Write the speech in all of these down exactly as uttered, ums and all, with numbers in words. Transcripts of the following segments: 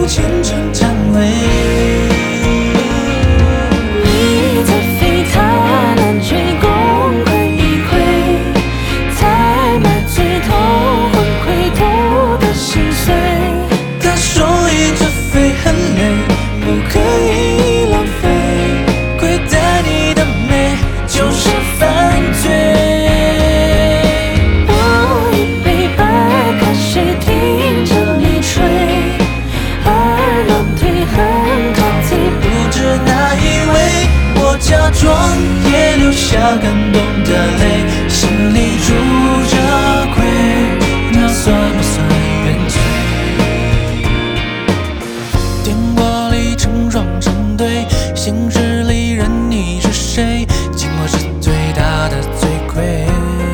后虔诚忏悔。 你在飞他难追，功亏一篑，才买醉头昏聩吐的心碎。 他说一直飞很累，不可以浪费，亏待你的美就是犯罪。 我一杯白开水听着你吹，而狼腿很陶醉， 不知哪一位，我假装也流下感动的泪，心里住着愧，那算不算原罪？电话里成双成对，现实里任你是谁，寂寞是最大的罪魁。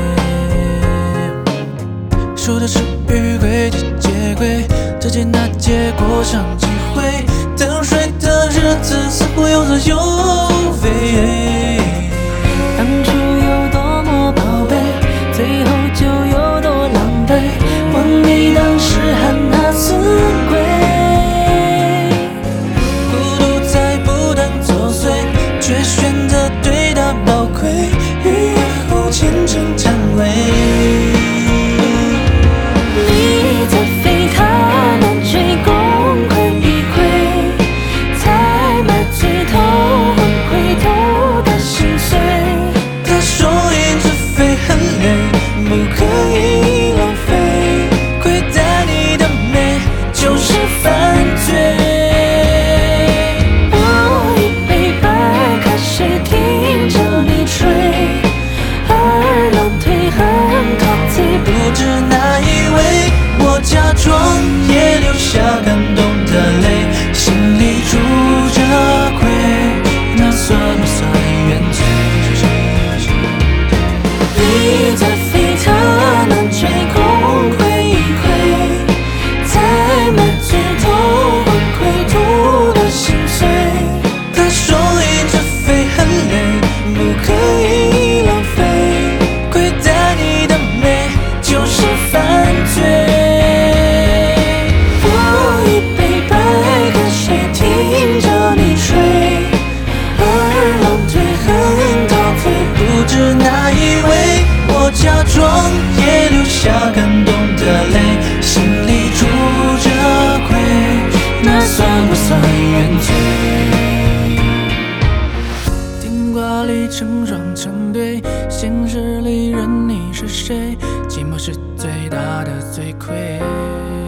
说的是与轨迹接轨，这劫那劫过上几回，等睡的日子似乎有责有非。 当初有多么宝贝，最后就有多狼狈。问你当时喊他死鬼， 孤独在不断作祟，却选择对他宝贵，逾越后虔诚忏悔。 你在飞他难追，功亏一篑，才买醉头昏聩吐的心碎。 他说一直飞很累，不可以浪费，亏待你的美就是犯罪。 我一杯白开水听着你吹，而狼腿很陶醉， 不知哪一位，我假装也流下感动的泪，心里住着愧，那算不算原罪？ 你在飞他难追，功亏一篑，才买醉头昏聩吐的心碎。 他说一直飞很累，不可以浪费，亏待你的美就是犯罪。 我一杯白开水听着你吹，而狼腿很陶醉， 不知哪一位，我假装也流下感动的泪，心里住着愧，那算不算原罪？电话里成双成对，现实里任你是谁，寂寞是最大的罪魁。